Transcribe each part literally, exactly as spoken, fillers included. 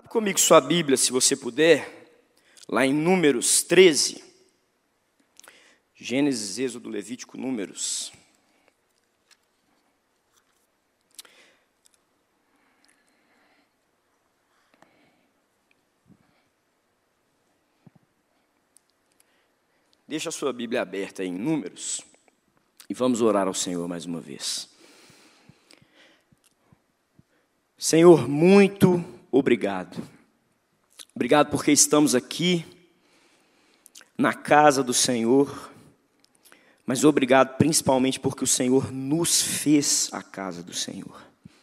Comigo sua Bíblia, se você puder, lá em Números treze. Gênesis, Êxodo, Levítico, Números. Deixa a sua Bíblia aberta aí em Números e vamos orar ao Senhor mais uma vez. Senhor, muito obrigado. Obrigado porque estamos aqui na casa do Senhor, mas obrigado principalmente porque o Senhor nos fez a casa do Senhor.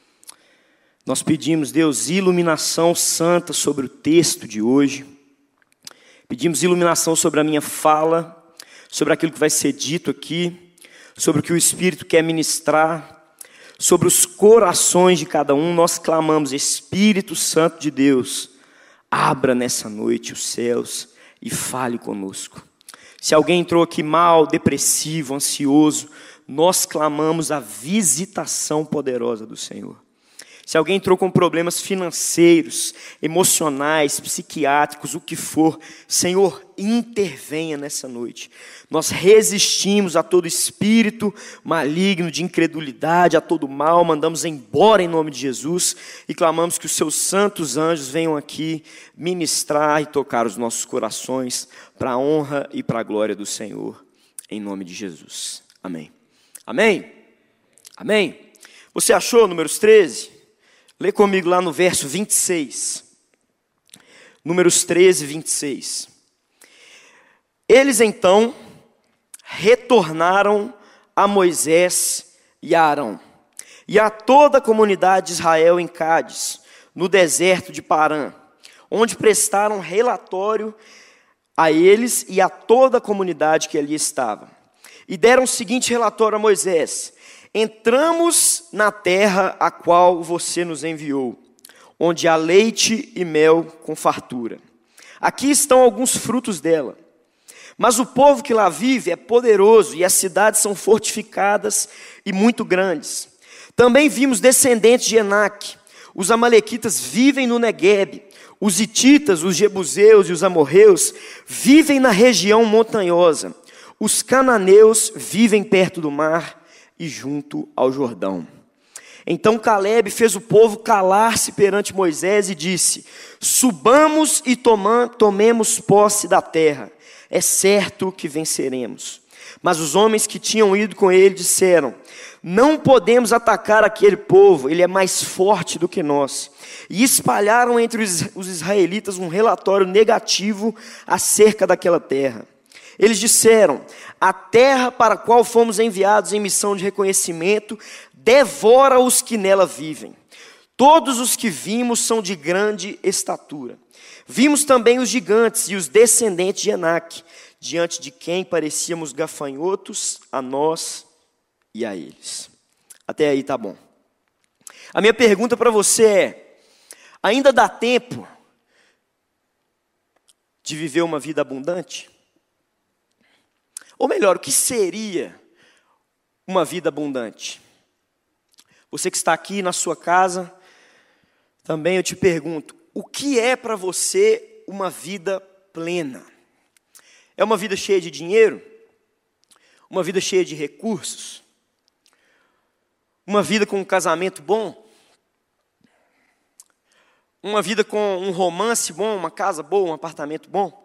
Nós pedimos, Deus, iluminação santa sobre o texto de hoje. Pedimos iluminação sobre a minha fala, sobre aquilo que vai ser dito aqui, sobre o que o Espírito quer ministrar, sobre os corações de cada um. Nós clamamos, Espírito Santo de Deus, abra nessa noite os céus e fale conosco. Se alguém entrou aqui mal, depressivo, ansioso, nós clamamos a visitação poderosa do Senhor. Se alguém entrou com problemas financeiros, emocionais, psiquiátricos, o que for, Senhor, intervenha nessa noite. Nós resistimos a todo espírito maligno de incredulidade, a todo mal, mandamos embora em nome de Jesus e clamamos que os seus santos anjos venham aqui ministrar e tocar os nossos corações para a honra e para a glória do Senhor, em nome de Jesus. Amém. Amém? Amém? Você achou Números treze? Lê comigo lá no verso vinte e seis. Números treze, vinte e seis. Eles então retornaram a Moisés e a Arão, e a toda a comunidade de Israel em Cádiz, no deserto de Parã, onde prestaram relatório a eles e a toda a comunidade que ali estava. E deram o seguinte relatório a Moisés: entramos na terra a qual você nos enviou, onde há leite e mel com fartura. Aqui estão alguns frutos dela. Mas o povo que lá vive é poderoso, e as cidades são fortificadas e muito grandes. Também vimos descendentes de Enaque. Os amalequitas vivem no Neguebe. Os hititas, os jebuseus e os amorreus vivem na região montanhosa. Os cananeus vivem perto do mar e junto ao Jordão. Então Calebe fez o povo calar-se perante Moisés e disse: subamos e toma, tomemos posse da terra, é certo que venceremos. Mas os homens que tinham ido com ele disseram: não podemos atacar aquele povo, ele é mais forte do que nós. E espalharam entre os israelitas um relatório negativo acerca daquela terra. Eles disseram: a terra para a qual fomos enviados em missão de reconhecimento devora os que nela vivem. Todos os que vimos são de grande estatura. Vimos também os gigantes e os descendentes de Enaque, diante de quem parecíamos gafanhotos a nós e a eles. Até aí tá bom. A minha pergunta para você é: ainda dá tempo de viver uma vida abundante? Ou melhor, o que seria uma vida abundante? Você que está aqui na sua casa, também eu te pergunto: o que é para você uma vida plena? É uma vida cheia de dinheiro? Uma vida cheia de recursos? Uma vida com um casamento bom? Uma vida com um romance bom, uma casa boa, um apartamento bom?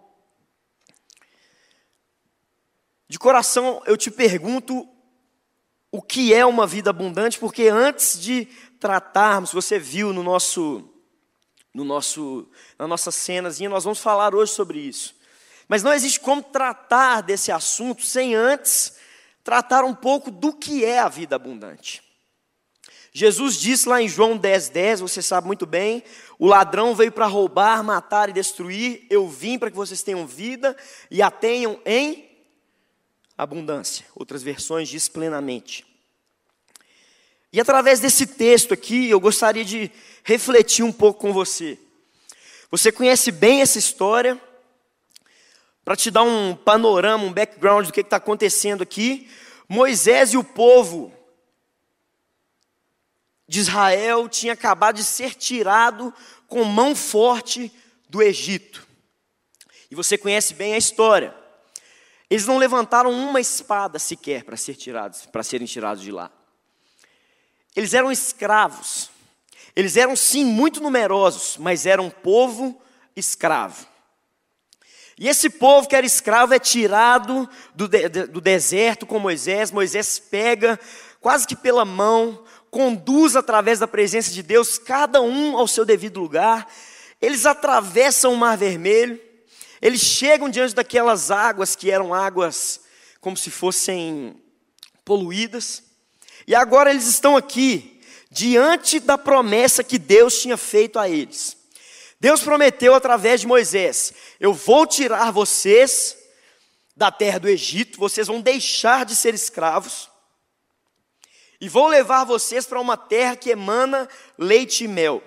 De coração eu te pergunto o que é uma vida abundante, porque antes de tratarmos, você viu no nosso, no nosso, na nossa cenazinha, nós vamos falar hoje sobre isso. Mas não existe como tratar desse assunto sem antes tratar um pouco do que é a vida abundante. Jesus disse lá em João dez, dez, você sabe muito bem: o ladrão veio para roubar, matar e destruir, eu vim para que vocês tenham vida e a tenham em abundância. Outras versões diz plenamente. E através desse texto aqui, eu gostaria de refletir um pouco com você. Você conhece bem essa história? Para te dar um panorama, um background do que está acontecendo aqui, Moisés e o povo de Israel tinha acabado de ser tirado com mão forte do Egito. E você conhece bem a história. Eles não levantaram uma espada sequer para ser tirados, para serem tirados de lá. Eles eram escravos. Eles eram sim muito numerosos, mas eram um povo escravo. E esse povo que era escravo é tirado do, de, do deserto com Moisés. Moisés pega quase que pela mão, conduz através da presença de Deus, cada um ao seu devido lugar. Eles atravessam o Mar Vermelho. Eles chegam diante daquelas águas que eram águas como se fossem poluídas. E agora eles estão aqui, diante da promessa que Deus tinha feito a eles. Deus prometeu através de Moisés: eu vou tirar vocês da terra do Egito, vocês vão deixar de ser escravos, e vou levar vocês para uma terra que emana leite e mel.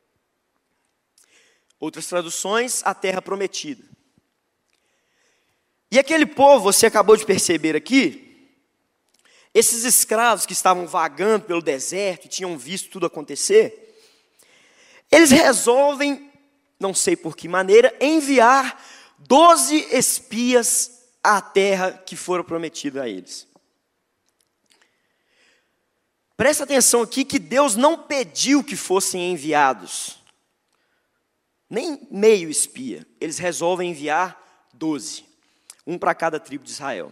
Outras traduções, a terra prometida. E aquele povo, você acabou de perceber aqui, esses escravos que estavam vagando pelo deserto e tinham visto tudo acontecer, eles resolvem, não sei por que maneira, enviar doze espias à terra que fora prometida a eles. Presta atenção aqui que Deus não pediu que fossem enviados, nem meio espia. Eles resolvem enviar doze, um para cada tribo de Israel.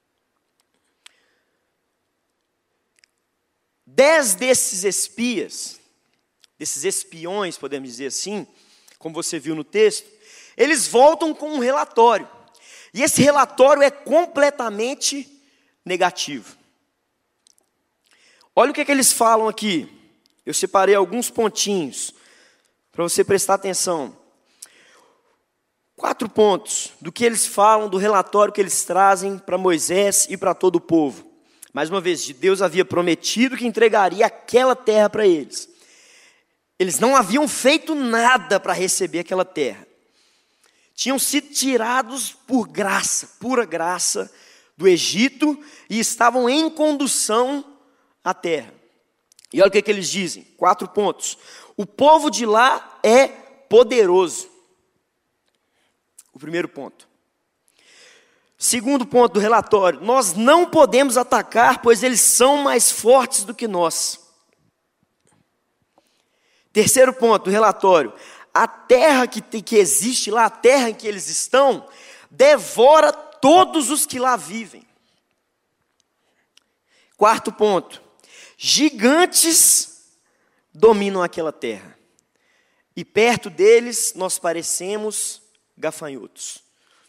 Dez desses espias, desses espiões, podemos dizer assim, como você viu no texto, eles voltam com um relatório. E esse relatório é completamente negativo. Olha o que é que eles falam aqui. Eu separei alguns pontinhos para você prestar atenção. Quatro pontos do que eles falam, do relatório que eles trazem para Moisés e para todo o povo. Mais uma vez, Deus havia prometido que entregaria aquela terra para eles. Eles não haviam feito nada para receber aquela terra. Tinham sido tirados por graça, pura graça, do Egito e estavam em condução à terra. E olha o que, que eles dizem, quatro pontos. O povo de lá é poderoso. O primeiro ponto. Segundo ponto do relatório, nós não podemos atacar, pois eles são mais fortes do que nós. Terceiro ponto do relatório, a terra que, tem, que existe lá, a terra em que eles estão, devora todos os que lá vivem. Quarto ponto, gigantes dominam aquela terra, e perto deles nós parecemos gafanhotos.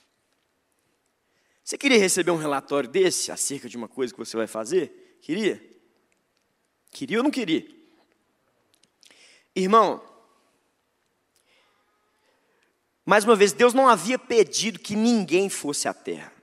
Você queria receber um relatório desse, acerca de uma coisa que você vai fazer? Queria? Queria ou não queria? Irmão, mais uma vez, Deus não havia pedido que ninguém fosse à terra.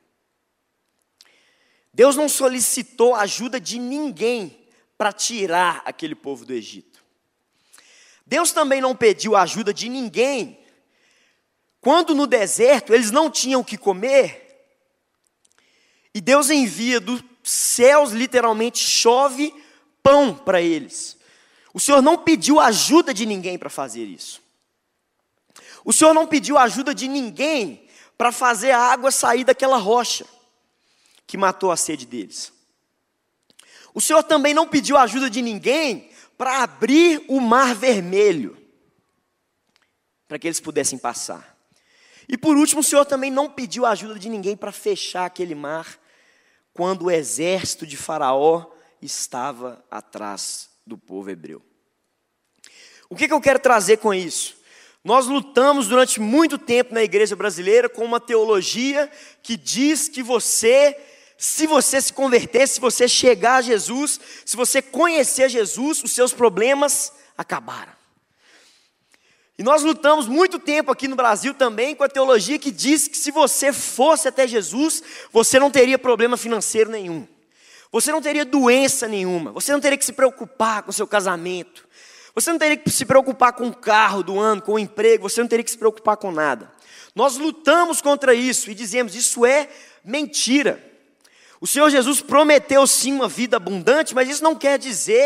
Deus não solicitou a ajuda de ninguém para tirar aquele povo do Egito. Deus também não pediu a ajuda de ninguém quando no deserto eles não tinham o que comer. E Deus envia dos céus, literalmente chove pão para eles. O Senhor não pediu ajuda de ninguém para fazer isso. O Senhor não pediu ajuda de ninguém para fazer a água sair daquela rocha que matou a sede deles. O Senhor também não pediu ajuda de ninguém para abrir o Mar Vermelho, para que eles pudessem passar. E por último, o Senhor também não pediu ajuda de ninguém para fechar aquele mar, quando o exército de Faraó estava atrás do povo hebreu. O que, que eu quero trazer com isso? Nós lutamos durante muito tempo na igreja brasileira com uma teologia que diz que você, se você se converter, se você chegar a Jesus, se você conhecer Jesus, os seus problemas acabaram. E nós lutamos muito tempo aqui no Brasil também com a teologia que diz que se você fosse até Jesus, você não teria problema financeiro nenhum. Você não teria doença nenhuma, você não teria que se preocupar com o seu casamento, você não teria que se preocupar com o carro do ano, com o emprego, você não teria que se preocupar com nada. Nós lutamos contra isso e dizemos, isso é mentira. O Senhor Jesus prometeu sim uma vida abundante, mas isso não quer dizer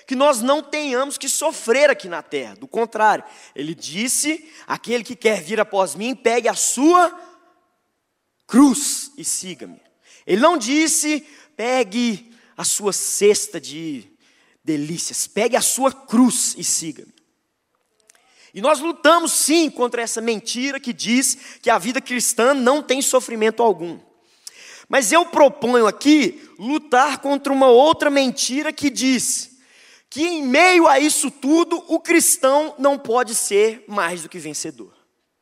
que nós não tenhamos que sofrer aqui na terra. Do contrário, ele disse, aquele que quer vir após mim, pegue a sua cruz e siga-me. Ele não disse, pegue a sua cesta de delícias, pegue a sua cruz e siga-me. E nós lutamos sim contra essa mentira que diz que a vida cristã não tem sofrimento algum. Mas eu proponho aqui lutar contra uma outra mentira que diz que em meio a isso tudo, o cristão não pode ser mais do que vencedor.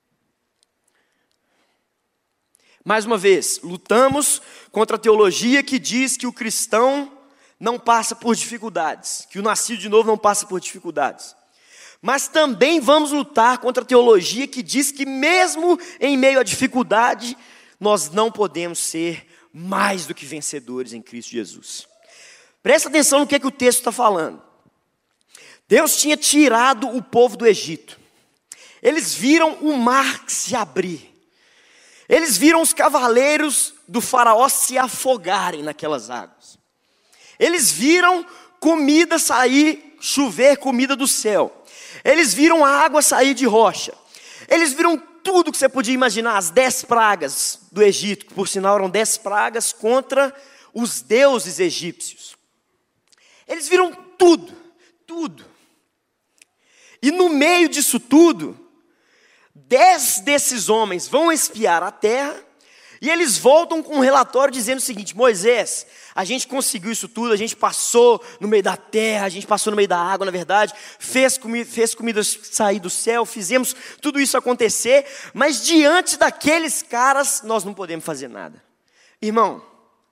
Mais uma vez, lutamos contra a teologia que diz que o cristão não passa por dificuldades, que o nascido de novo não passa por dificuldades. Mas também vamos lutar contra a teologia que diz que mesmo em meio à dificuldade, nós não podemos ser mais do que vencedores em Cristo Jesus. Presta atenção no que, é que o texto está falando. Deus tinha tirado o povo do Egito. Eles viram o mar se abrir. Eles viram os cavaleiros do faraó se afogarem naquelas águas. Eles viram comida sair, chover comida do céu. Eles viram a água sair de rocha. Eles viram tudo que você podia imaginar, as dez pragas do Egito, que por sinal eram dez pragas contra os deuses egípcios. Eles viram tudo, tudo. E no meio disso tudo, dez desses homens vão espiar a terra, e eles voltam com um relatório dizendo o seguinte: Moisés, a gente conseguiu isso tudo, a gente passou no meio da terra, a gente passou no meio da água, na verdade, fez comida, fez comida sair do céu, fizemos tudo isso acontecer, mas diante daqueles caras, nós não podemos fazer nada. Irmão,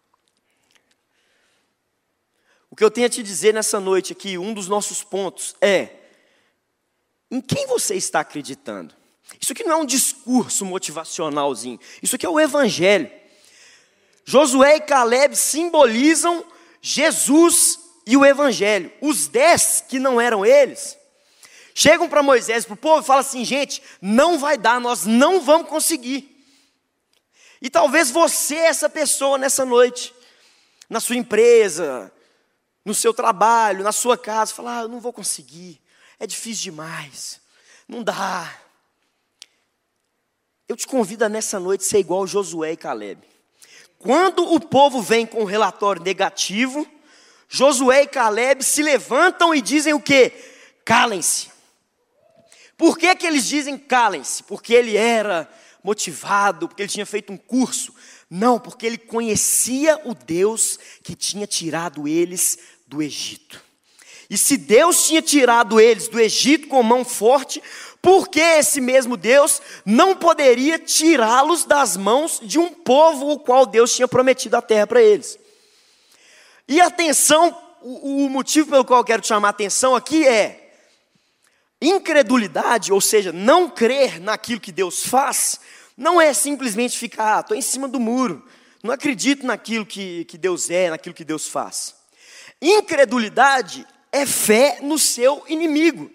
o que eu tenho a te dizer nessa noite aqui, um dos nossos pontos é, em quem você está acreditando? Isso aqui não é um discurso motivacionalzinho, isso aqui é o evangelho. Josué e Caleb simbolizam Jesus e o evangelho. Os dez que não eram eles, chegam para Moisés, para o povo e falam assim: gente, não vai dar, nós não vamos conseguir. E talvez você, essa pessoa nessa noite, na sua empresa, no seu trabalho, na sua casa, fala: ah, eu não vou conseguir, é difícil demais, não dá. Eu te convido a nessa noite ser igual Josué e Caleb. Quando o povo vem com um relatório negativo, Josué e Caleb se levantam e dizem o quê? Calem-se. Por que que eles dizem calem-se? Porque ele era motivado, porque ele tinha feito um curso? Não, porque ele conhecia o Deus que tinha tirado eles do Egito. E se Deus tinha tirado eles do Egito com mão forte, por que esse mesmo Deus não poderia tirá-los das mãos de um povo o qual Deus tinha prometido a terra para eles? E atenção, o, o motivo pelo qual eu quero te chamar a atenção aqui é incredulidade, ou seja, não crer naquilo que Deus faz, não é simplesmente ficar, ah, estou em cima do muro, não acredito naquilo que, que Deus é, naquilo que Deus faz. Incredulidade é fé no seu inimigo.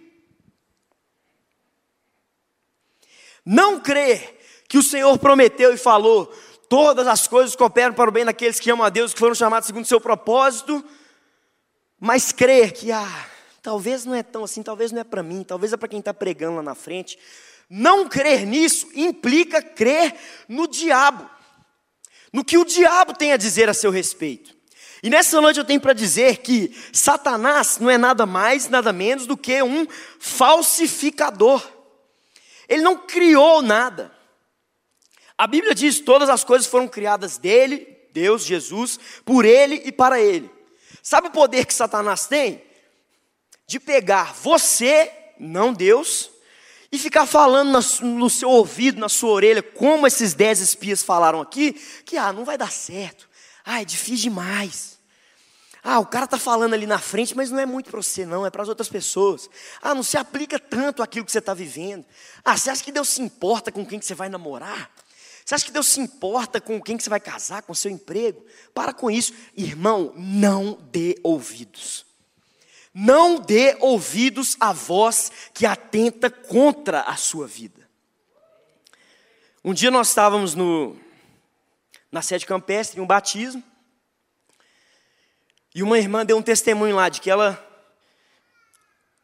Não crer que o Senhor prometeu e falou, todas as coisas cooperam para o bem daqueles que amam a Deus, que foram chamados segundo o seu propósito, mas crer que, ah, talvez não é tão assim, talvez não é para mim, talvez é para quem está pregando lá na frente. Não crer nisso implica crer no diabo, no que o diabo tem a dizer a seu respeito. E nessa noite eu tenho para dizer que Satanás não é nada mais, nada menos do que um falsificador. Ele não criou nada. A Bíblia diz que todas as coisas foram criadas dele, Deus, Jesus, por ele e para ele. Sabe o poder que Satanás tem? De pegar você, não Deus, e ficar falando no seu ouvido, na sua orelha, como esses dez espias falaram aqui, que ah, não vai dar certo, ah, é difícil demais. Ah, o cara está falando ali na frente, mas não é muito para você não, é para as outras pessoas. Ah, não se aplica tanto àquilo que você está vivendo. Ah, você acha que Deus se importa com quem que você vai namorar? Você acha que Deus se importa com quem que você vai casar, com o seu emprego? Para com isso. Irmão, não dê ouvidos. Não dê ouvidos à voz que atenta contra a sua vida. Um dia nós estávamos no, na sede campestre, em um batismo. E uma irmã deu um testemunho lá de que ela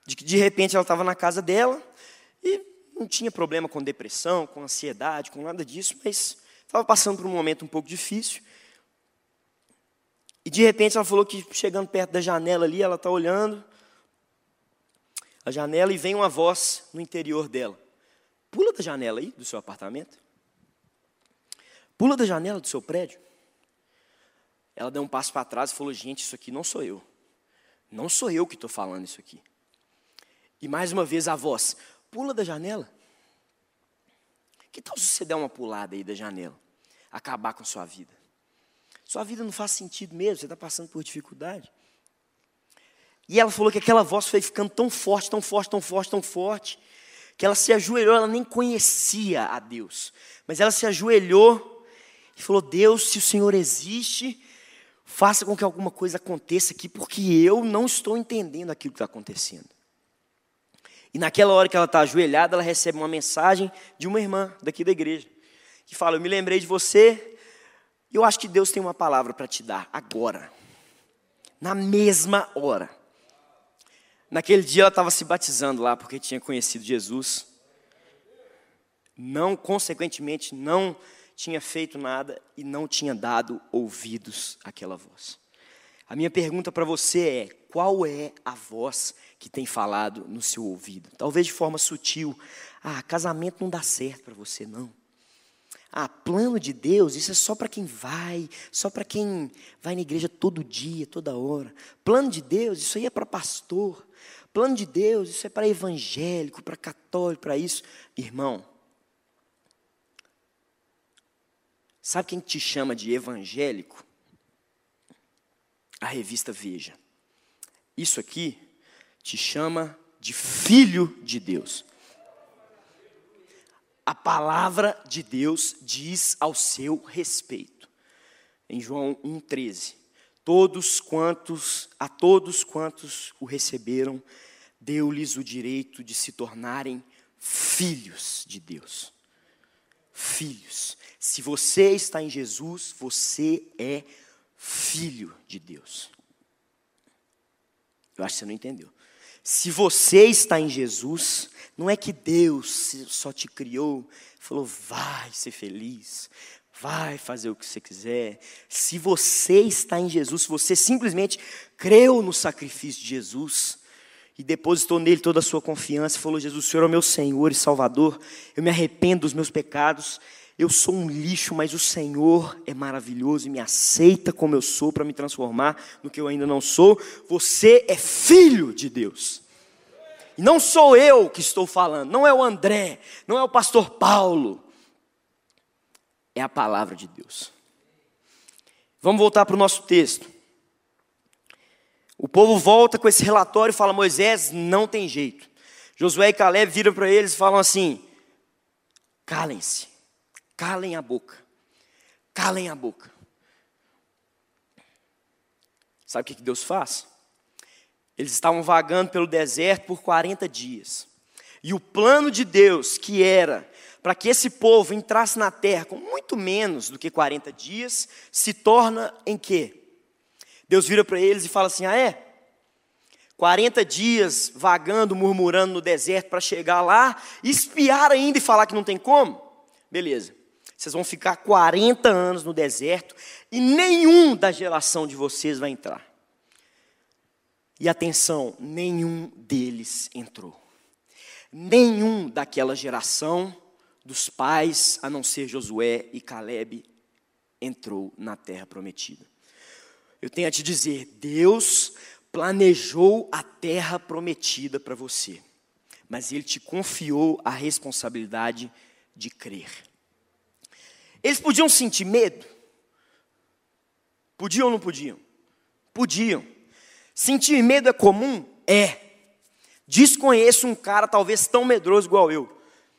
de que de repente ela estava na casa dela e não tinha problema com depressão, com ansiedade, com nada disso, mas estava passando por um momento um pouco difícil. E de repente ela falou que chegando perto da janela ali, ela está olhando a janela e vem uma voz no interior dela. Pula da janela aí do seu apartamento. Pula da janela do seu prédio. Ela deu um passo para trás e falou, gente, isso aqui não sou eu. Não sou eu que estou falando isso aqui. E mais uma vez a voz, pula da janela. Que tal se você der uma pulada aí da janela? Acabar com a sua vida. Sua vida não faz sentido mesmo, você está passando por dificuldade. E ela falou que aquela voz foi ficando tão forte, tão forte, tão forte, tão forte, que ela se ajoelhou, ela nem conhecia a Deus. Mas ela se ajoelhou e falou, Deus, se o Senhor existe, faça com que alguma coisa aconteça aqui, porque eu não estou entendendo aquilo que está acontecendo. E naquela hora que ela está ajoelhada, ela recebe uma mensagem de uma irmã daqui da igreja, que fala, eu me lembrei de você, e eu acho que Deus tem uma palavra para te dar agora, na mesma hora. Naquele dia ela estava se batizando lá, porque tinha conhecido Jesus. Não, consequentemente, não tinha feito nada e não tinha dado ouvidos àquela voz. A minha pergunta para você é, qual é a voz que tem falado no seu ouvido? Talvez de forma sutil, ah, casamento não dá certo para você, não. Ah, plano de Deus, isso é só para quem vai, só para quem vai na igreja todo dia, toda hora. Plano de Deus, isso aí é para pastor. Plano de Deus, isso é para evangélico, para católico, para isso. Irmão, sabe quem te chama de evangélico? A revista Veja. Isso aqui te chama de filho de Deus. A palavra de Deus diz ao seu respeito. Em João um, treze. Todos quantos, a todos quantos o receberam, deu-lhes o direito de se tornarem filhos de Deus. Filhos. Se você está em Jesus, você é filho de Deus. Eu acho que você não entendeu. Se você está em Jesus, não é que Deus só te criou, falou, vai ser feliz, vai fazer o que você quiser. Se você está em Jesus, se você simplesmente creu no sacrifício de Jesus e depositou nele toda a sua confiança, falou, Jesus, o Senhor é o meu Senhor e Salvador, eu me arrependo dos meus pecados, eu sou um lixo, mas o Senhor é maravilhoso e me aceita como eu sou para me transformar no que eu ainda não sou. Você é filho de Deus. E não sou eu que estou falando, não é o André, não é o pastor Paulo. É a palavra de Deus. Vamos voltar para o nosso texto. O povo volta com esse relatório e fala, Moisés, não tem jeito. Josué e Caleb viram para eles e falam assim, calem-se. Calem a boca, calem a boca. Sabe o que Deus faz? Eles estavam vagando pelo deserto por quarenta dias. E o plano de Deus, que era para que esse povo entrasse na terra com muito menos do que quarenta dias, se torna em quê? Deus vira para eles e fala assim, ah é? quarenta dias vagando, murmurando no deserto para chegar lá, espiar ainda e falar que não tem como? Beleza. Vocês vão ficar quarenta anos no deserto e nenhum da geração de vocês vai entrar. E atenção, nenhum deles entrou. Nenhum daquela geração dos pais, a não ser Josué e Caleb, entrou na terra prometida. Eu tenho a te dizer, Deus planejou a terra prometida para você, mas Ele te confiou a responsabilidade de crer. Eles podiam sentir medo? Podiam ou não podiam? Podiam. Sentir medo é comum? É. Desconheço um cara talvez tão medroso igual eu.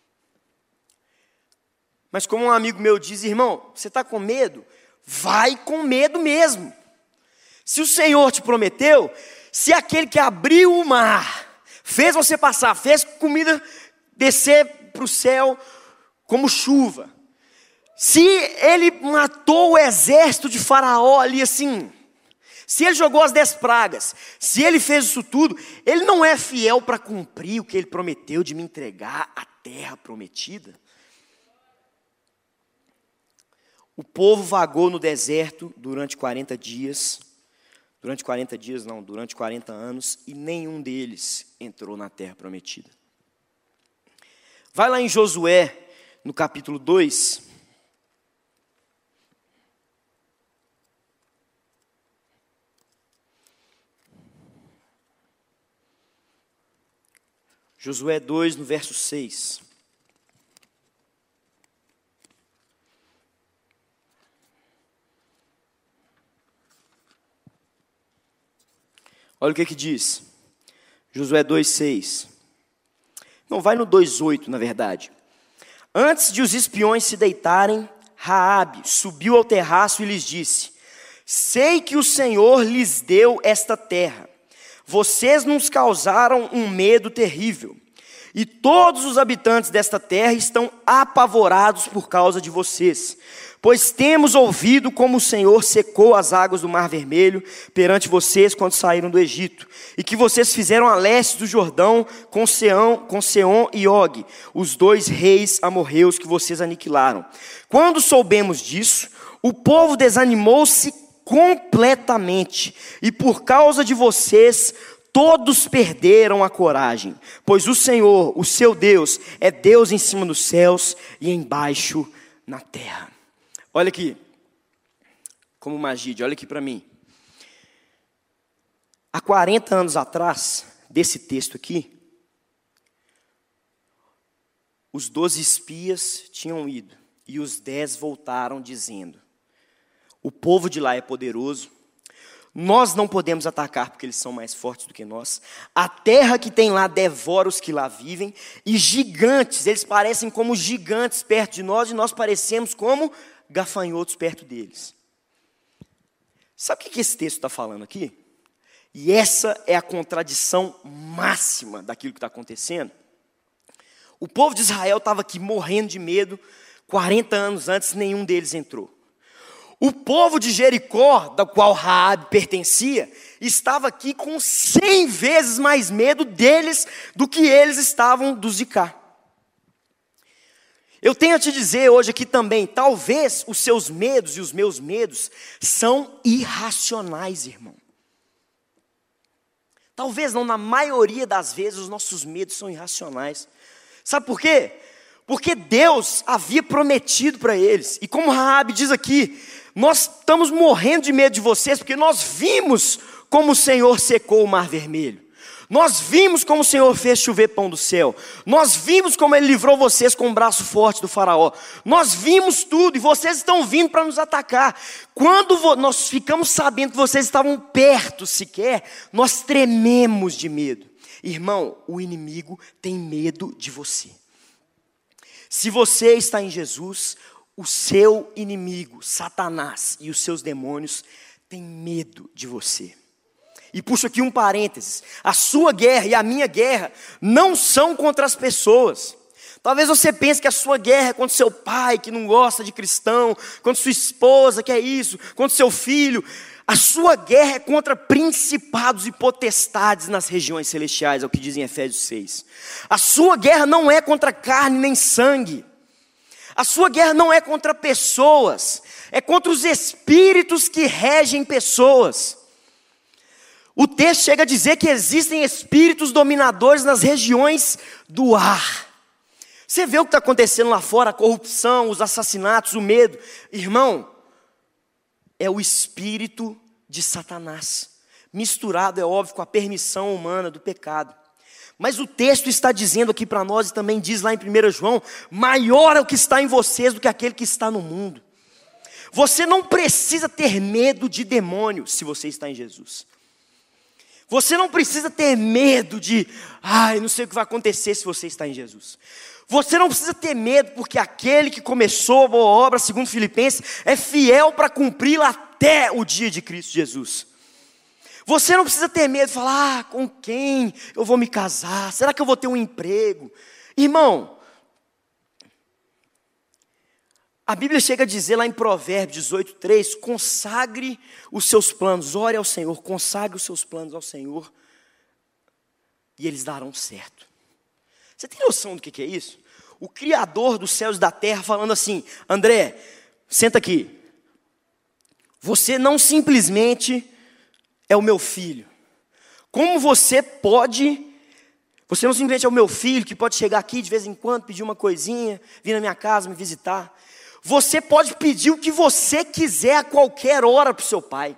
Mas como um amigo meu diz, irmão, você está com medo? Vai com medo mesmo. Se o Senhor te prometeu, se aquele que abriu o mar, fez você passar, fez comida descer para o céu como chuva, se ele matou o exército de Faraó ali assim, Se ele jogou as dez pragas, se ele fez isso tudo, ele não é fiel para cumprir o que ele prometeu de me entregar a terra prometida? O povo vagou no deserto durante quarenta dias, durante quarenta dias não, durante quarenta anos, e nenhum deles entrou na terra prometida. Vai lá em Josué, no capítulo dois. Josué dois, no verso seis. Olha o que que diz. Josué dois, seis. Não, vai no dois, oito, na verdade. Antes de os espiões se deitarem, Raabe subiu ao terraço e lhes disse: sei que o Senhor lhes deu esta terra. Vocês nos causaram um medo terrível. E todos os habitantes desta terra estão apavorados por causa de vocês. Pois temos ouvido como o Senhor secou as águas do Mar Vermelho perante vocês quando saíram do Egito, e que vocês fizeram a leste do Jordão com Seão, com Seom e Og, os dois reis amorreus que vocês aniquilaram. Quando soubemos disso, o povo desanimou-se completamente, e por causa de vocês, todos perderam a coragem, pois o Senhor, o seu Deus, é Deus em cima dos céus e embaixo na terra. Olha aqui, como Magide, olha aqui para mim. Há quarenta anos atrás, desse texto aqui, os doze espias tinham ido, e os dez voltaram dizendo: o povo de lá é poderoso, nós não podemos atacar porque eles são mais fortes do que nós. A terra que tem lá devora os que lá vivem, e gigantes, eles parecem como gigantes perto de nós, e nós parecemos como gafanhotos perto deles. Sabe o que esse texto está falando aqui? E essa é a contradição máxima daquilo que está acontecendo. O povo de Israel estava aqui morrendo de medo, quarenta anos antes nenhum deles entrou. O povo de Jericó, da qual Raabe pertencia, estava aqui com cem vezes mais medo deles do que eles estavam dos de cá. Eu tenho a te dizer hoje aqui também, talvez os seus medos e os meus medos são irracionais, irmão. Talvez não, na maioria das vezes os nossos medos são irracionais. Sabe por quê? Porque Deus havia prometido para eles, e como Raabe diz aqui, nós estamos morrendo de medo de vocês, porque nós vimos como o Senhor secou o Mar Vermelho. Nós vimos como o Senhor fez chover pão do céu. Nós vimos como Ele livrou vocês com o braço forte do faraó. Nós vimos tudo, e vocês estão vindo para nos atacar. Quando nós ficamos sabendo que vocês estavam perto sequer, nós trememos de medo. Irmão, o inimigo tem medo de você. Se você está em Jesus, o seu inimigo, Satanás, e os seus demônios têm medo de você. E puxo aqui um parênteses: a sua guerra e a minha guerra não são contra as pessoas. Talvez você pense que a sua guerra é contra seu pai, que não gosta de cristão, contra sua esposa, que é isso, contra seu filho. A sua guerra é contra principados e potestades nas regiões celestiais, é o que diz em Efésios seis. A sua guerra não é contra carne nem sangue. A sua guerra não é contra pessoas, é contra os espíritos que regem pessoas. O texto chega a dizer que existem espíritos dominadores nas regiões do ar. Você vê o que está acontecendo lá fora, a corrupção, os assassinatos, o medo. Irmão, é o espírito de Satanás, misturado, é óbvio, com a permissão humana do pecado. Mas o texto está dizendo aqui para nós, e também diz lá em primeiro João, maior é o que está em vocês do que aquele que está no mundo. Você não precisa ter medo de demônio se você está em Jesus. Você não precisa ter medo de, ai, não sei o que vai acontecer se você está em Jesus. Você não precisa ter medo, porque aquele que começou a boa obra, segundo Filipenses, é fiel para cumpri-la até o dia de Cristo Jesus. Você não precisa ter medo de falar, ah, com quem eu vou me casar? Será que eu vou ter um emprego? Irmão, A Bíblia chega a dizer lá em Provérbios dezoito, três, consagre os seus planos, ore ao Senhor, consagre os seus planos ao Senhor, e eles darão certo. Você tem noção do que é isso? O Criador dos céus e da terra falando assim, André, senta aqui, você não simplesmente é o meu filho, como você pode, você não simplesmente é o meu filho, que pode chegar aqui de vez em quando, pedir uma coisinha, vir na minha casa, me visitar, você pode pedir o que você quiser a qualquer hora para o seu pai.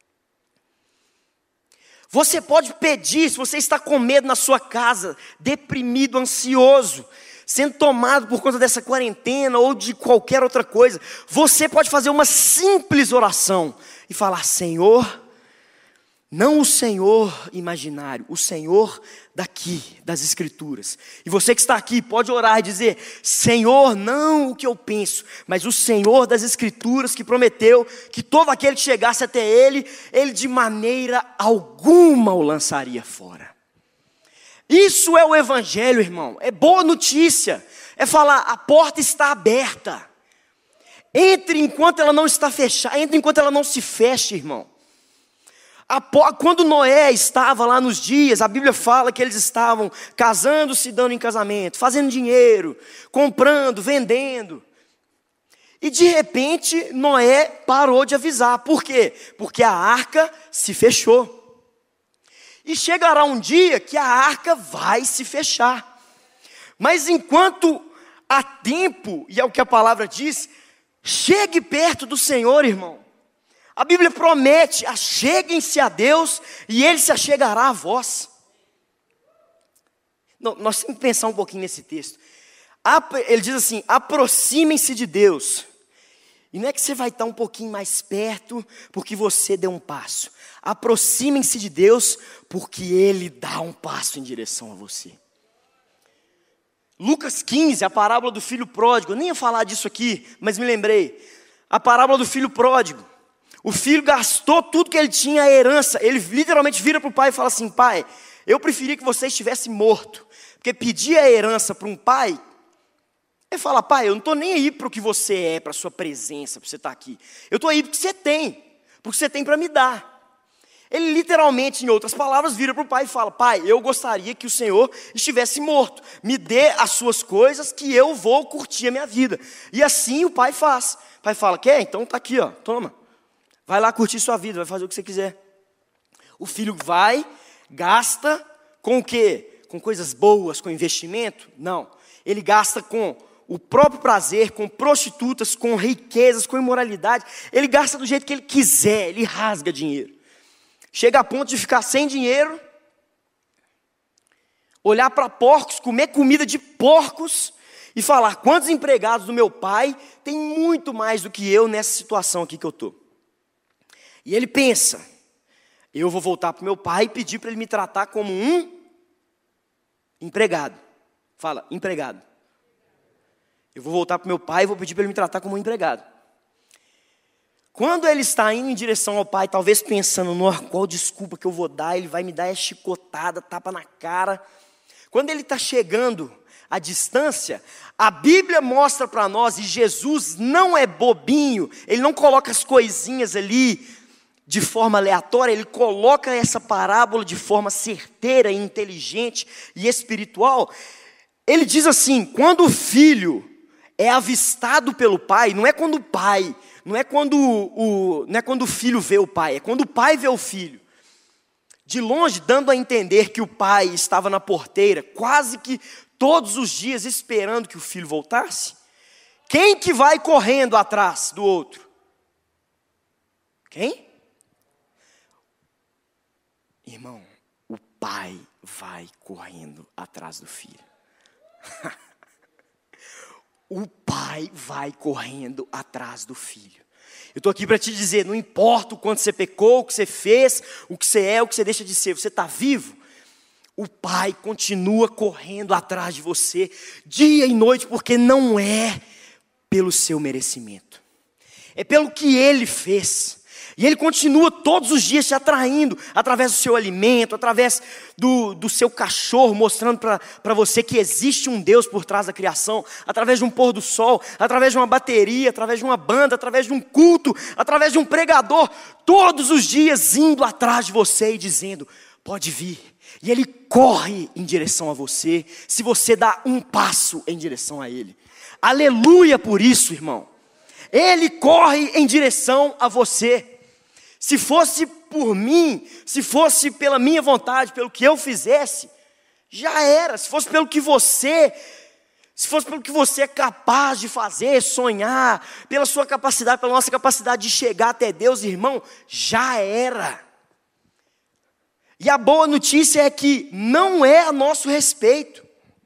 Você pode pedir, se você está com medo na sua casa, deprimido, ansioso, sendo tomado por conta dessa quarentena ou de qualquer outra coisa, você pode fazer uma simples oração e falar, Senhor, não o Senhor imaginário, o Senhor daqui, das Escrituras. E você que está aqui pode orar e dizer, Senhor, não o que eu penso, mas o Senhor das Escrituras que prometeu que todo aquele que chegasse até Ele, Ele de maneira alguma o lançaria fora. Isso é o Evangelho, irmão, é boa notícia, é falar, a porta está aberta. Entre enquanto ela não está fechada, entre enquanto ela não se fecha, irmão. Quando Noé estava lá nos dias, a Bíblia fala que eles estavam casando, se dando em casamento, fazendo dinheiro, comprando, vendendo. E de repente Noé parou de avisar. Por quê? Porque a arca se fechou. E chegará um dia que a arca vai se fechar. Mas enquanto há tempo, e é o que a palavra diz, chegue perto do Senhor, irmão. A Bíblia promete, acheguem-se a Deus e Ele se achegará a vós. Não, nós temos que pensar um pouquinho nesse texto. Ele diz assim, aproximem-se de Deus. E não é que você vai estar um pouquinho mais perto porque você deu um passo. Aproximem-se de Deus porque Ele dá um passo em direção a você. Lucas quinze, a parábola do filho pródigo. Eu nem ia falar disso aqui, mas me lembrei. A parábola do filho pródigo. O filho gastou tudo que ele tinha, a herança. Ele literalmente vira para o pai e fala assim, pai, eu preferia que você estivesse morto. Porque pedir a herança para um pai, ele fala, pai, eu não estou nem aí para o que você é, para a sua presença, para você estar aqui. Eu estou aí porque você tem, porque você tem para me dar. Ele literalmente, em outras palavras, vira para o pai e fala, pai, eu gostaria que o Senhor estivesse morto. Me dê as suas coisas que eu vou curtir a minha vida. E assim o pai faz. O pai fala, quer? Então está aqui, ó, toma. Vai lá curtir sua vida, vai fazer o que você quiser. O filho vai, gasta com o quê? Com coisas boas, com investimento? Não. Ele gasta com o próprio prazer, com prostitutas, com riquezas, com imoralidade. Ele gasta do jeito que ele quiser, ele rasga dinheiro. Chega a ponto de ficar sem dinheiro, olhar para porcos, comer comida de porcos e falar, quantos empregados do meu pai tem muito mais do que eu nessa situação aqui que eu estou. E ele pensa, eu vou voltar para o meu pai e pedir para ele me tratar como um empregado. Fala, empregado. Eu vou voltar para o meu pai e vou pedir para ele me tratar como um empregado. Quando ele está indo em direção ao pai, talvez pensando, qual desculpa que eu vou dar, ele vai me dar essa chicotada, tapa na cara. Quando ele está chegando à distância, a Bíblia mostra para nós, e Jesus não é bobinho, ele não coloca as coisinhas ali de forma aleatória, ele coloca essa parábola de forma certeira, inteligente e espiritual. Ele diz assim, quando o filho é avistado pelo pai, não é quando o pai, não é quando o, não é quando o filho vê o pai, é quando o pai vê o filho. De longe, dando a entender que o pai estava na porteira, quase que todos os dias esperando que o filho voltasse. Quem que vai correndo atrás do outro? Quem? Irmão, o pai vai correndo atrás do filho. O pai vai correndo atrás do filho. Eu estou aqui para te dizer, não importa o quanto você pecou, o que você fez, o que você é, o que você deixa de ser, você está vivo, o pai continua correndo atrás de você, dia e noite, porque não é pelo seu merecimento, é pelo que ele fez. E Ele continua todos os dias te atraindo, através do seu alimento, através do, do seu cachorro, mostrando para você que existe um Deus por trás da criação, através de um pôr do sol, através de uma bateria, através de uma banda, através de um culto, através de um pregador, todos os dias indo atrás de você e dizendo, pode vir. E Ele corre em direção a você, se você dá um passo em direção a Ele. Aleluia por isso, irmão. Ele corre em direção a você. Se fosse por mim, se fosse pela minha vontade, pelo que eu fizesse, já era. Se fosse pelo que você, se fosse pelo que você é capaz de fazer, sonhar, pela sua capacidade, pela nossa capacidade de chegar até Deus, irmão, já era. E a boa notícia é que não é a nosso respeito,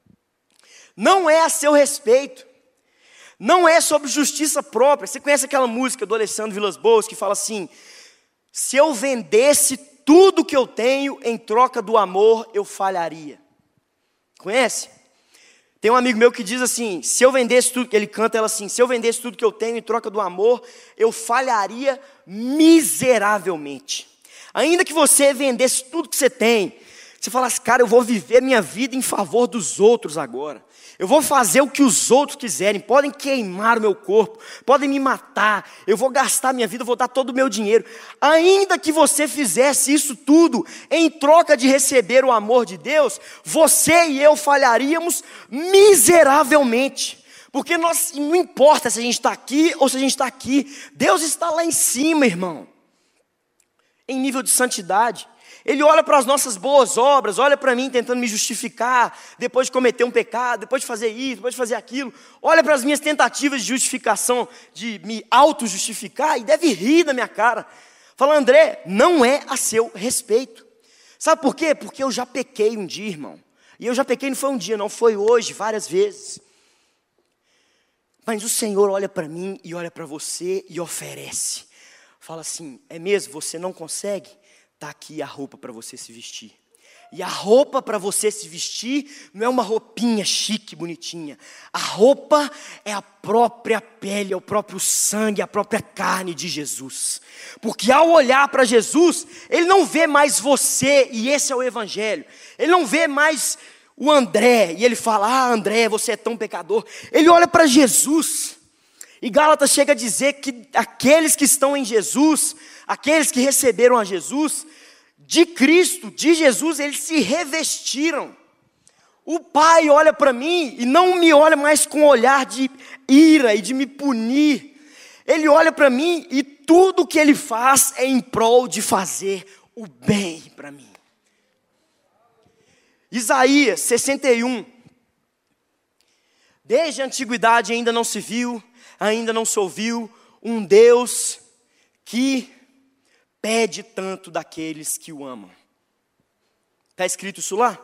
não é a seu respeito, não é sobre justiça própria. Você conhece aquela música do Alessandro Vilas Boas que fala assim: se eu vendesse tudo que eu tenho em troca do amor, eu falharia. Conhece? Tem um amigo meu que diz assim, se eu vendesse tudo, ele canta ela assim, se eu vendesse tudo que eu tenho em troca do amor, eu falharia miseravelmente. Ainda que você vendesse tudo que você tem, você falasse, cara, eu vou viver minha vida em favor dos outros agora. Eu vou fazer o que os outros quiserem, podem queimar o meu corpo, podem me matar, eu vou gastar minha vida, eu vou dar todo o meu dinheiro. Ainda que você fizesse isso tudo em troca de receber o amor de Deus, você e eu falharíamos miseravelmente. Porque nós, não importa se a gente está aqui ou se a gente está aqui, Deus está lá em cima, irmão, em nível de santidade. Ele olha para as nossas boas obras, olha para mim tentando me justificar, depois de cometer um pecado, depois de fazer isso, depois de fazer aquilo. Olha para as minhas tentativas de justificação, de me auto-justificar, e deve rir da minha cara. Fala, André, não é a seu respeito. Sabe por quê? Porque eu já pequei um dia, irmão. E eu já pequei, não foi um dia, não, foi hoje, várias vezes. Mas o Senhor olha para mim e olha para você e oferece. Fala assim, é mesmo, você não consegue? Está aqui a roupa para você se vestir. E a roupa para você se vestir não é uma roupinha chique, bonitinha. A roupa é a própria pele, é o próprio sangue, a própria carne de Jesus. Porque ao olhar para Jesus, Ele não vê mais você, e esse é o Evangelho. Ele não vê mais o André, e Ele fala, ah, André, você é tão pecador. Ele olha para Jesus. E Gálatas chega a dizer que aqueles que estão em Jesus, aqueles que receberam a Jesus, de Cristo, de Jesus, eles se revestiram. O Pai olha para mim e não me olha mais com um olhar de ira e de me punir. Ele olha para mim e tudo que Ele faz é em prol de fazer o bem para mim. Isaías sessenta e um. Desde a antiguidade ainda não se viu, ainda não se ouviu um Deus que pede tanto daqueles que o amam. Está escrito isso lá?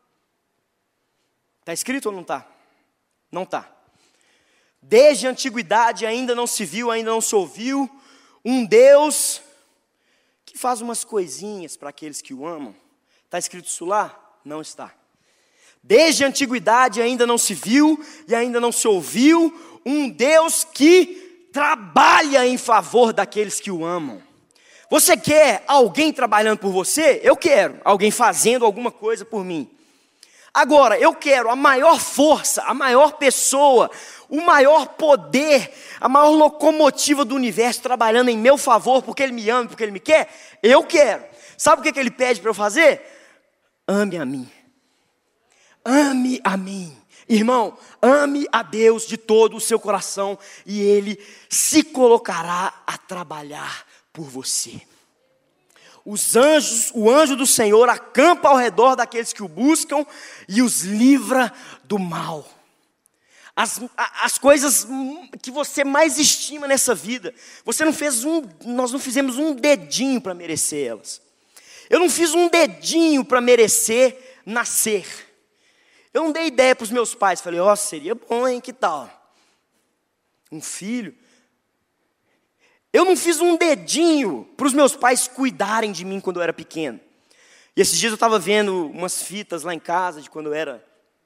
Está escrito ou não está? Não está. Desde a antiguidade ainda não se viu, ainda não se ouviu um Deus que faz umas coisinhas para aqueles que o amam. Está escrito isso lá? Não está. Desde a antiguidade ainda não se viu e ainda não se ouviu um Deus que trabalha em favor daqueles que o amam. Você quer alguém trabalhando por você? Eu quero. Alguém fazendo alguma coisa por mim. Agora, eu quero a maior força, a maior pessoa, o maior poder, a maior locomotiva do universo trabalhando em meu favor, porque Ele me ama, porque Ele me quer? Eu quero. Sabe o que, que Ele pede para eu fazer? Ame a mim. Ame a mim. Irmão, ame a Deus de todo o seu coração e Ele se colocará a trabalhar por você. Os anjos, o anjo do Senhor acampa ao redor daqueles que o buscam e os livra do mal. As, as coisas que você mais estima nessa vida, você não fez um, nós não fizemos um dedinho para merecer elas. Eu não fiz um dedinho para merecer nascer. Eu não dei ideia para os meus pais, falei, ó, oh, seria bom, hein, que tal? Um filho. Eu não fiz um dedinho para os meus pais cuidarem de mim quando eu era pequeno. E esses dias eu estava vendo umas fitas lá em casa de quando eu era...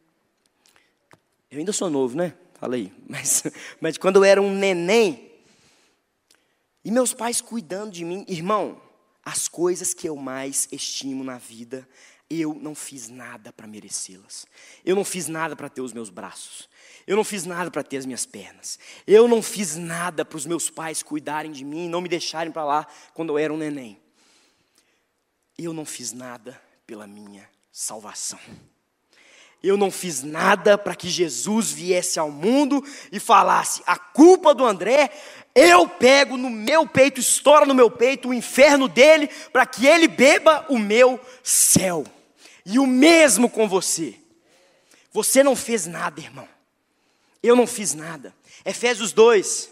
Eu ainda sou novo, né? Fala aí. Mas, mas quando eu era um neném. E meus pais cuidando de mim. Irmão, as coisas que eu mais estimo na vida, eu não fiz nada para merecê-las. Eu não fiz nada para ter os meus braços. Eu não fiz nada para ter as minhas pernas. Eu não fiz nada para os meus pais cuidarem de mim, não me deixarem para lá quando eu era um neném. Eu não fiz nada pela minha salvação. Eu não fiz nada para que Jesus viesse ao mundo e falasse: a culpa do André, eu pego no meu peito, estoura no meu peito o inferno dele, para que ele beba o meu céu. E o mesmo com você. Você não fez nada, irmão. Eu não fiz nada. Efésios dois.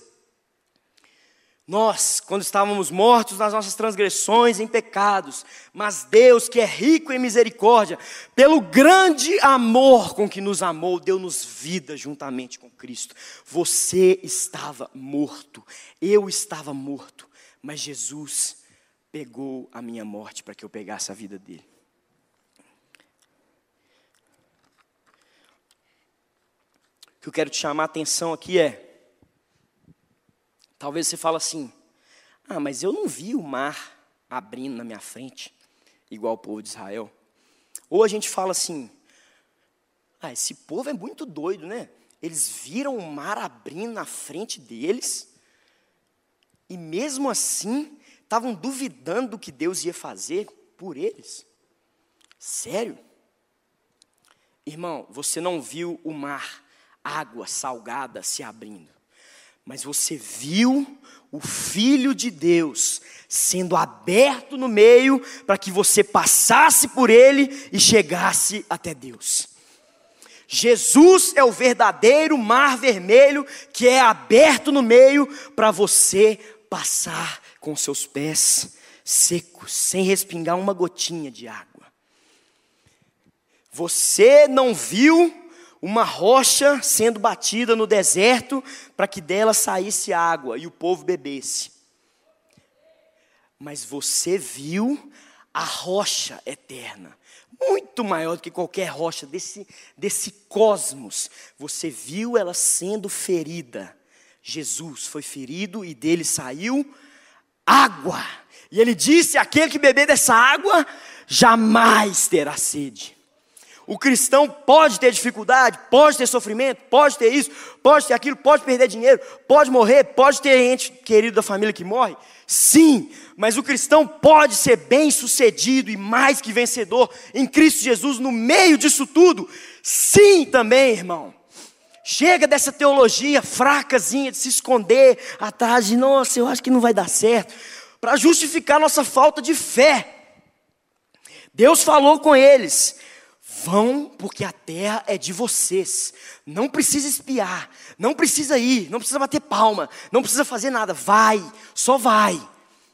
Nós, quando estávamos mortos nas nossas transgressões em pecados, mas Deus, que é rico em misericórdia, pelo grande amor com que nos amou, deu-nos vida juntamente com Cristo. Você estava morto, eu estava morto, mas Jesus pegou a minha morte para que eu pegasse a vida dele. O que eu quero te chamar a atenção aqui é, talvez você fale assim: ah, mas eu não vi o mar abrindo na minha frente, igual o povo de Israel. Ou a gente fala assim: ah, esse povo é muito doido, né? Eles viram o mar abrindo na frente deles, e mesmo assim, estavam duvidando do que Deus ia fazer por eles. Sério? Irmão, você não viu o mar, água salgada se abrindo. Mas você viu o Filho de Deus sendo aberto no meio para que você passasse por ele e chegasse até Deus. Jesus é o verdadeiro mar vermelho que é aberto no meio para você passar com seus pés secos, sem respingar uma gotinha de água. Você não viu uma rocha sendo batida no deserto para que dela saísse água e o povo bebesse. Mas você viu a rocha eterna, muito maior do que qualquer rocha desse, desse cosmos. Você viu ela sendo ferida. Jesus foi ferido e dele saiu água. E ele disse: aquele que beber dessa água jamais terá sede. O cristão pode ter dificuldade, pode ter sofrimento, pode ter isso, pode ter aquilo, pode perder dinheiro, pode morrer, pode ter ente querido da família que morre. Sim, mas o cristão pode ser bem sucedido e mais que vencedor em Cristo Jesus no meio disso tudo. Sim também, irmão. Chega dessa teologia fracazinha de se esconder atrás de: nossa, eu acho que não vai dar certo, para justificar nossa falta de fé. Deus falou com eles: vão, porque a terra é de vocês. Não precisa espiar, não precisa ir, não precisa bater palma, não precisa fazer nada. Vai, só vai.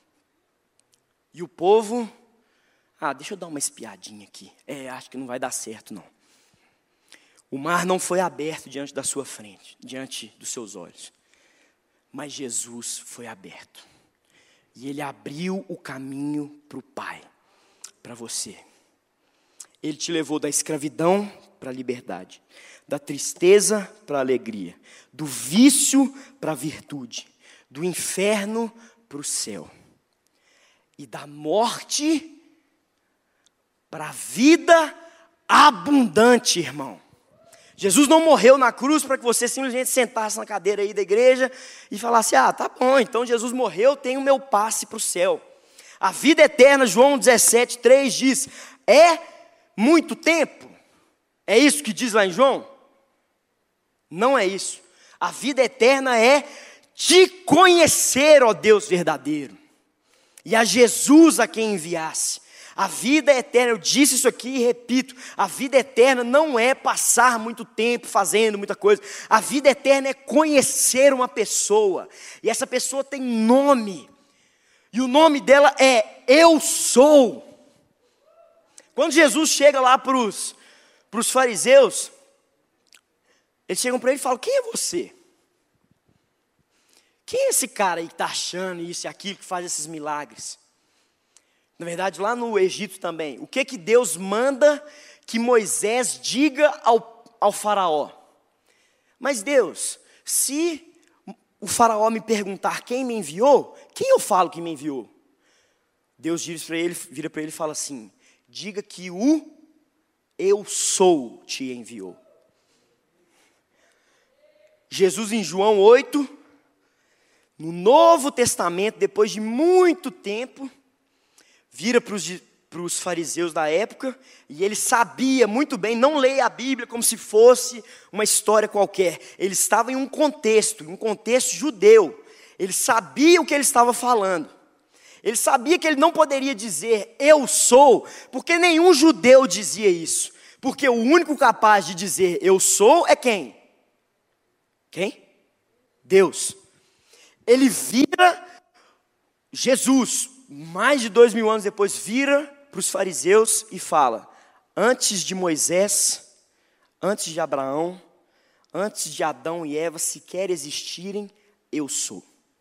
E o povo: ah, deixa eu dar uma espiadinha aqui. É, acho que não vai dar certo não. O mar não foi aberto diante da sua frente, diante dos seus olhos. Mas Jesus foi aberto. E ele abriu o caminho para o Pai, para você. Ele te levou da escravidão para a liberdade, da tristeza para a alegria, do vício para a virtude, do inferno para o céu, e da morte para a vida abundante, irmão. Jesus não morreu na cruz para que você simplesmente sentasse na cadeira aí da igreja e falasse: ah, tá bom, então Jesus morreu, tem o meu passe para o céu. A vida eterna, João dezessete, três diz: é muito tempo? É isso que diz lá em João? Não é isso. A vida eterna é te conhecer, ó Deus verdadeiro, e a Jesus a quem enviasse. A vida eterna, eu disse isso aqui e repito, a vida eterna não é passar muito tempo fazendo muita coisa. A vida eterna é conhecer uma pessoa, e essa pessoa tem nome, e o nome dela é Eu Sou. Quando Jesus chega lá para os fariseus, eles chegam para ele e falam: quem é você? Quem é esse cara aí que está achando isso e aquilo, que faz esses milagres? Na verdade, lá no Egito também, o que que Deus manda que Moisés diga ao, ao faraó? Mas Deus, se o faraó me perguntar quem me enviou, quem eu falo que me enviou? Deus vira para ele, vira para ele e fala assim: diga que o eu sou te enviou. Jesus em João oito, no Novo Testamento, depois de muito tempo, vira para os para os fariseus da época, e ele sabia muito bem, não leia a Bíblia como se fosse uma história qualquer. Ele estava em um contexto, em um contexto judeu. Ele sabia o que ele estava falando. Ele sabia que ele não poderia dizer eu sou, porque nenhum judeu dizia isso. Porque o único capaz de dizer eu sou é quem? Quem? Deus. Ele vira Jesus, mais de dois mil anos depois, vira para os fariseus e fala: antes de Moisés, antes de Abraão, antes de Adão e Eva sequer existirem, eu sou.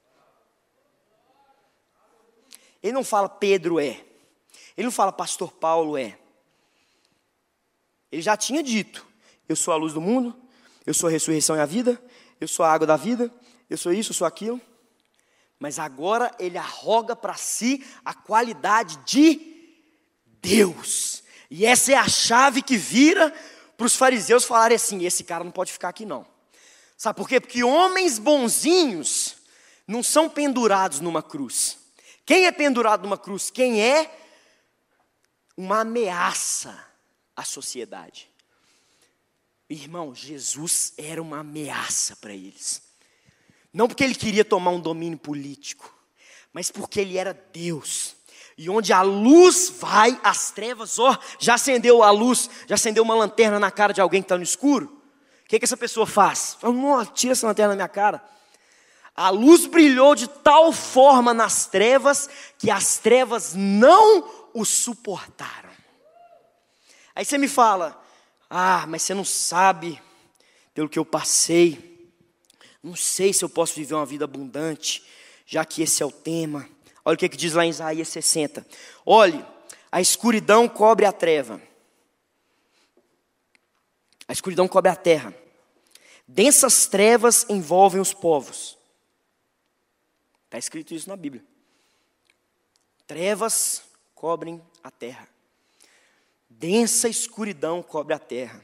Ele não fala Pedro é, ele não fala pastor Paulo é. Ele já tinha dito: eu sou a luz do mundo, eu sou a ressurreição e a vida, eu sou a água da vida, eu sou isso, eu sou aquilo. Mas agora ele arroga para si a qualidade de Deus. E essa é a chave que vira para os fariseus falarem assim: esse cara não pode ficar aqui não. Sabe por quê? Porque homens bonzinhos não são pendurados numa cruz. Quem é pendurado numa cruz? Quem é uma ameaça à sociedade. Irmão, Jesus era uma ameaça para eles. Não porque ele queria tomar um domínio político, mas porque ele era Deus. E onde a luz vai, as trevas, ó, já acendeu a luz, já acendeu uma lanterna na cara de alguém que está no escuro. O que, que essa pessoa faz? Fala: tira essa lanterna da minha cara. A luz brilhou de tal forma nas trevas, que as trevas não o suportaram. Aí você me fala: ah, mas você não sabe pelo que eu passei. Não sei se eu posso viver uma vida abundante, já que esse é o tema. Olha o que, que diz lá em Isaías sessenta. Olhe, a escuridão cobre a treva. A escuridão cobre a terra. Densas trevas envolvem os povos. Está escrito isso na Bíblia. Trevas cobrem a terra. Densa escuridão cobre a terra.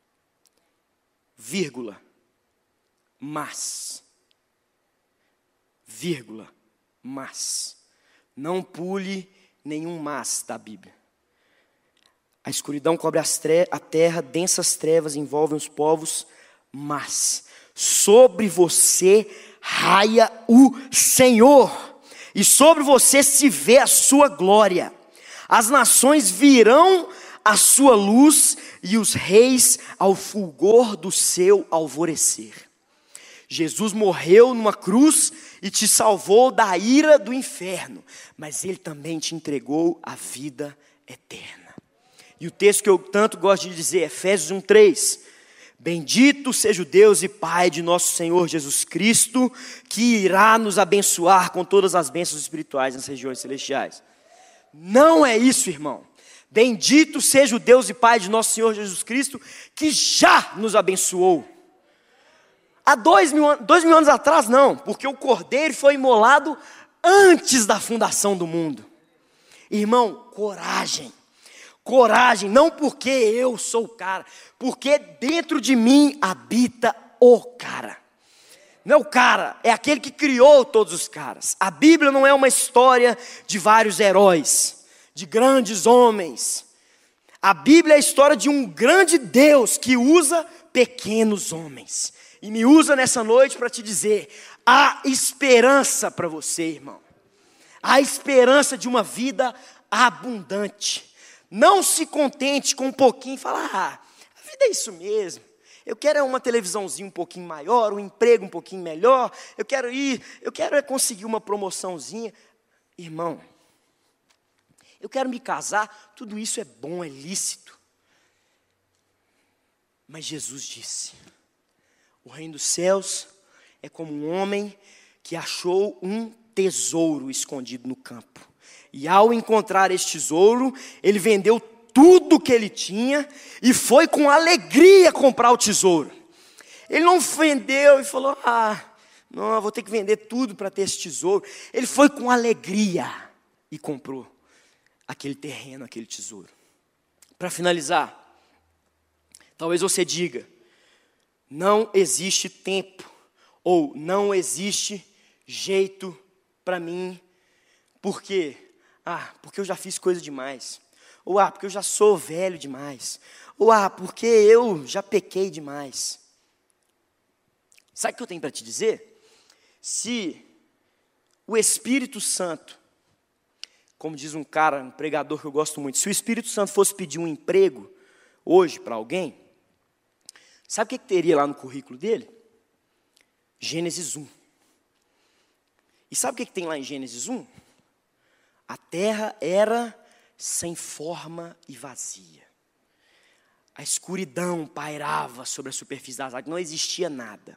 Vírgula. Mas. Vírgula. Mas. Não pule nenhum mas da Bíblia. A escuridão cobre as tre- a terra, densas trevas envolvem os povos, mas sobre você raia o Senhor, e sobre você se vê a sua glória. As nações virão à sua luz, e os reis ao fulgor do seu alvorecer. Jesus morreu numa cruz e te salvou da ira do inferno, mas Ele também te entregou a vida eterna. E o texto que eu tanto gosto de dizer, Efésios um, três. Bendito seja o Deus e Pai de nosso Senhor Jesus Cristo, que irá nos abençoar com todas as bênçãos espirituais nas regiões celestiais. Não é isso, irmão. Bendito seja o Deus e Pai de nosso Senhor Jesus Cristo, que já nos abençoou. Há dois mil, dois mil anos atrás não, porque o Cordeiro foi imolado antes da fundação do mundo. Irmão, coragem. Coragem, não porque eu sou o cara, porque dentro de mim habita o cara. Não é o cara, é aquele que criou todos os caras. A Bíblia não é uma história de vários heróis, de grandes homens. A Bíblia é a história de um grande Deus que usa pequenos homens. E me usa nessa noite para te dizer: há esperança para você, irmão. Há esperança de uma vida abundante. Não se contente com um pouquinho e fala: ah, a vida é isso mesmo. Eu quero uma televisãozinha um pouquinho maior, um emprego um pouquinho melhor. Eu quero ir, eu quero conseguir uma promoçãozinha. Irmão, eu quero me casar. Tudo isso é bom, é lícito. Mas Jesus disse: o reino dos céus é como um homem que achou um tesouro escondido no campo. E ao encontrar este tesouro, ele vendeu tudo que ele tinha e foi com alegria comprar o tesouro. Ele não vendeu e falou: ah, Não, eu vou ter que vender tudo para ter esse tesouro. Ele foi com alegria e comprou aquele terreno, aquele tesouro. Para finalizar, talvez você diga, não existe tempo, ou não existe jeito para mim, por quê? Ah, porque eu já fiz coisa demais. Ou ah, porque eu já sou velho demais. Ou ah, porque eu já pequei demais. Sabe o que eu tenho para te dizer? Se o Espírito Santo, como diz um cara, um pregador que eu gosto muito, se o Espírito Santo fosse pedir um emprego hoje para alguém, sabe o que, que teria lá no currículo dele? Gênesis um. E sabe o que, que tem lá em Gênesis um? A terra era sem forma e vazia. A escuridão pairava sobre a superfície das águas, não existia nada.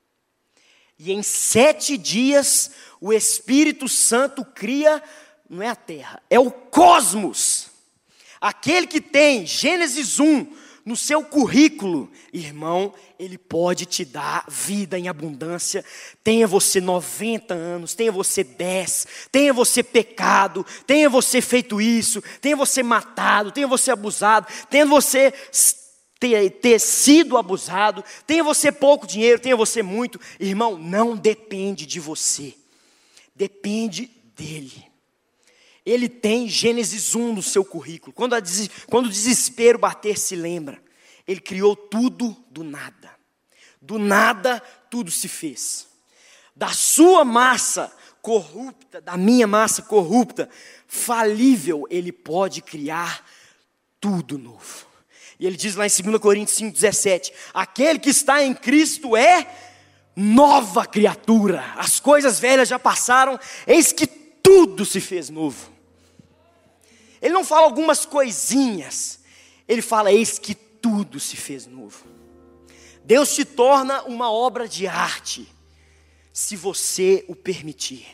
E em sete dias, o Espírito Santo cria, não é a terra, é o cosmos. Aquele que tem Gênesis um no seu currículo, irmão, ele pode te dar vida em abundância. Tenha você noventa anos, tenha você dez, tenha você pecado, tenha você feito isso, tenha você matado, tenha você abusado, tenha você ter, ter sido abusado, tenha você pouco dinheiro, tenha você muito. Irmão, não depende de você, depende dele. Ele tem Gênesis um no seu currículo. Quando, a, quando o desespero bater, se lembra. Ele criou tudo do nada. Do nada, tudo se fez. Da sua massa corrupta, da minha massa corrupta, falível, ele pode criar tudo novo. E ele diz lá em dois Coríntios cinco, dezessete, aquele que está em Cristo é nova criatura. As coisas velhas já passaram, eis que tudo se fez novo. Ele não fala algumas coisinhas, ele fala, eis que tudo se fez novo. Deus te torna uma obra de arte, se você o permitir.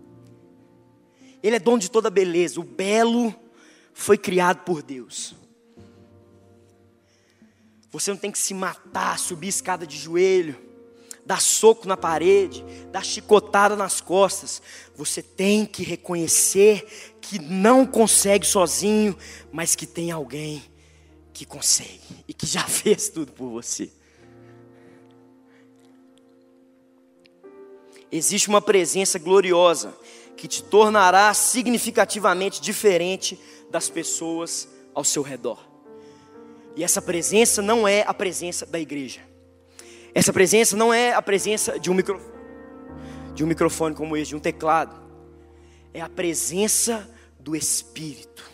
Ele é dono de toda beleza, o belo foi criado por Deus. Você não tem que se matar, subir escada de joelho, dar soco na parede, dar chicotada nas costas. Você tem que reconhecer que não consegue sozinho, mas que tem alguém que consegue e que já fez tudo por você. Existe uma presença gloriosa que te tornará significativamente diferente das pessoas ao seu redor. E essa presença não é a presença da igreja. Essa presença não é a presença de um microfone, de um microfone como esse, de um teclado. É a presença do Espírito,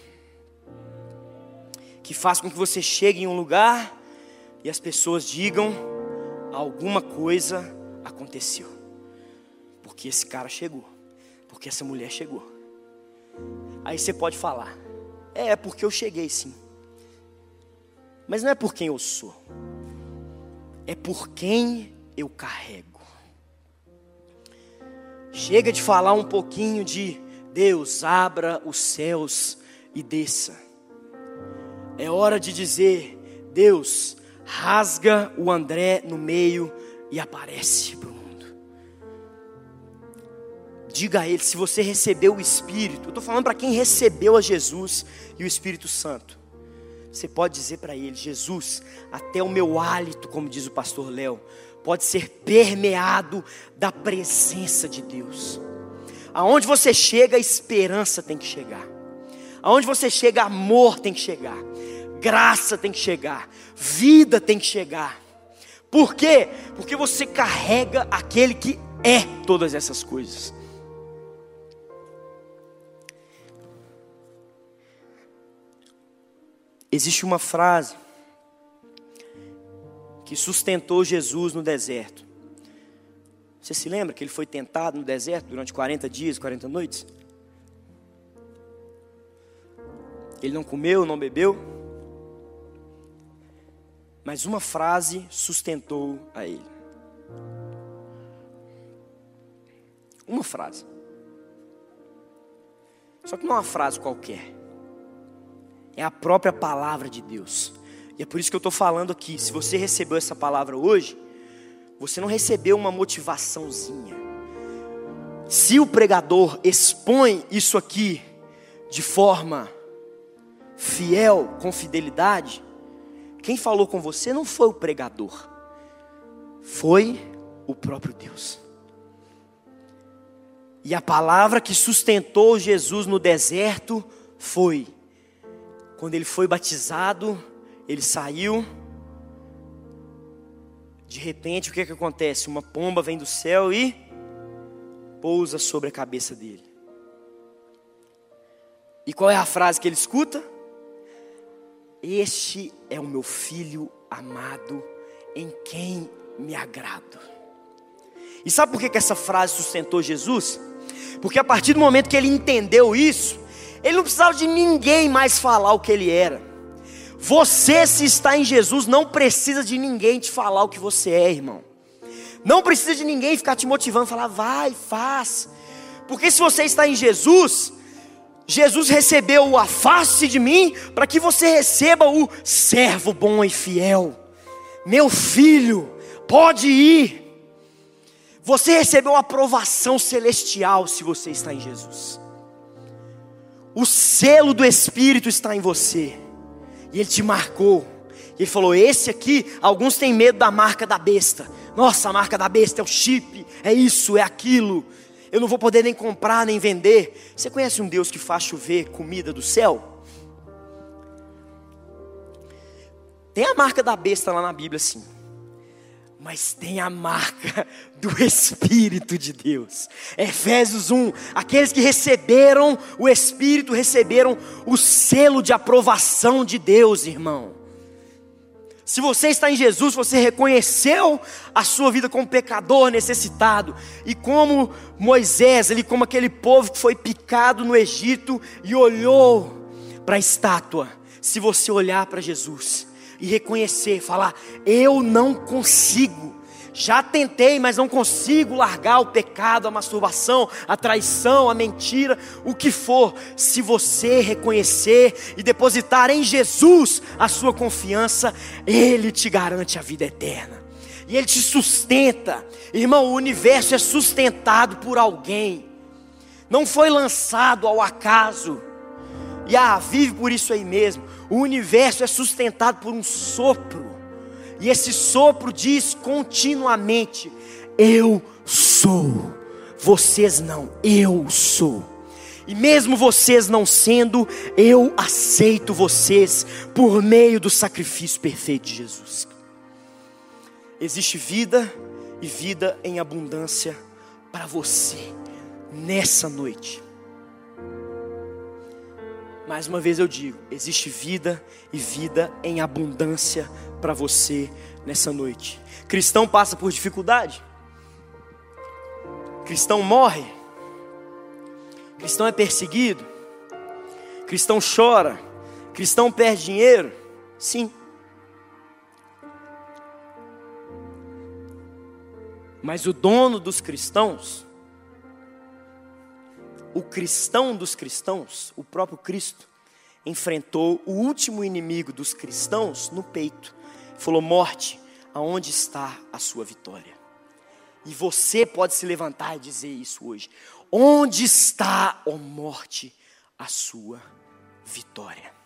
que faz com que você chegue em um lugar e as pessoas digam, alguma coisa aconteceu. Porque esse cara chegou, porque essa mulher chegou. Aí você pode falar, é, é porque eu cheguei sim. Mas não é por quem eu sou, é por quem eu carrego. Chega de falar um pouquinho de Deus, abra os céus e desça. É hora de dizer, Deus, rasga o André no meio e aparece para o mundo. Diga a ele, se você recebeu o Espírito, eu estou falando para quem recebeu a Jesus e o Espírito Santo. Você pode dizer para ele, Jesus, até o meu hálito, como diz o pastor Léo, pode ser permeado da presença de Deus. Aonde você chega, a esperança tem que chegar. Aonde você chega, amor tem que chegar. Graça tem que chegar. Vida tem que chegar. Por quê? Porque você carrega aquele que é todas essas coisas. Existe uma frase que sustentou Jesus no deserto. Você se lembra que ele foi tentado no deserto durante quarenta dias, quarenta noites? Ele não comeu, não bebeu. Mas uma frase sustentou a ele. Uma frase. Só que não é uma frase qualquer. É a própria palavra de Deus. E é por isso que eu estou falando aqui. Se você recebeu essa palavra hoje, você não recebeu uma motivaçãozinha. Se o pregador expõe isso aqui de forma fiel, com fidelidade, quem falou com você não foi o pregador, foi o próprio Deus. E a palavra que sustentou Jesus no deserto foi, quando ele foi batizado, ele saiu, de repente o que que acontece? Uma pomba vem do céu e pousa sobre a cabeça dele. E qual é a frase que ele escuta? Este é o meu filho amado, em quem me agrado. E sabe por que que essa frase sustentou Jesus? Porque a partir do momento que ele entendeu isso, ele não precisava de ninguém mais falar o que ele era. Você, se está em Jesus, não precisa de ninguém te falar o que você é, irmão. Não precisa de ninguém ficar te motivando, falar, vai, faz. Porque se você está em Jesus, Jesus recebeu o afaste de mim, para que você receba o servo bom e fiel. Meu filho, pode ir. Você recebeu a aprovação celestial se você está em Jesus. O selo do Espírito está em você. E Ele te marcou. E Ele falou, esse aqui, alguns têm medo da marca da besta. Nossa, a marca da besta é o chip, é isso, é aquilo. Eu não vou poder nem comprar, nem vender. Você conhece um Deus que faz chover comida do céu? Tem a marca da besta lá na Bíblia, sim. Mas tem a marca do Espírito de Deus. Efésios um, aqueles que receberam o Espírito, receberam o selo de aprovação de Deus, irmão. Se você está em Jesus, você reconheceu a sua vida como pecador necessitado. E como Moisés, ele como aquele povo que foi picado no Egito e olhou para a estátua. Se você olhar para Jesus e reconhecer, falar, eu não consigo, já tentei, mas não consigo largar o pecado, a masturbação, a traição, a mentira, o que for. Se você reconhecer e depositar em Jesus a sua confiança, Ele te garante a vida eterna, e Ele te sustenta. Irmão, o universo é sustentado por alguém, não foi lançado ao acaso, e ah, vive por isso aí mesmo. O universo é sustentado por um sopro, e esse sopro diz continuamente, eu sou. Vocês não, eu sou. E mesmo vocês não sendo, eu aceito vocês por meio do sacrifício perfeito de Jesus. Existe vida e vida em abundância para você nessa noite. Mais uma vez eu digo, existe vida e vida em abundância para você nessa noite. Cristão passa por dificuldade. Cristão morre. Cristão é perseguido. Cristão chora. Cristão perde dinheiro. Sim. Mas o dono dos cristãos, o cristão dos cristãos, o próprio Cristo, enfrentou o último inimigo dos cristãos no peito. Falou, morte, aonde está a sua vitória? E você pode se levantar e dizer isso hoje. Onde está, ó morte, a sua vitória?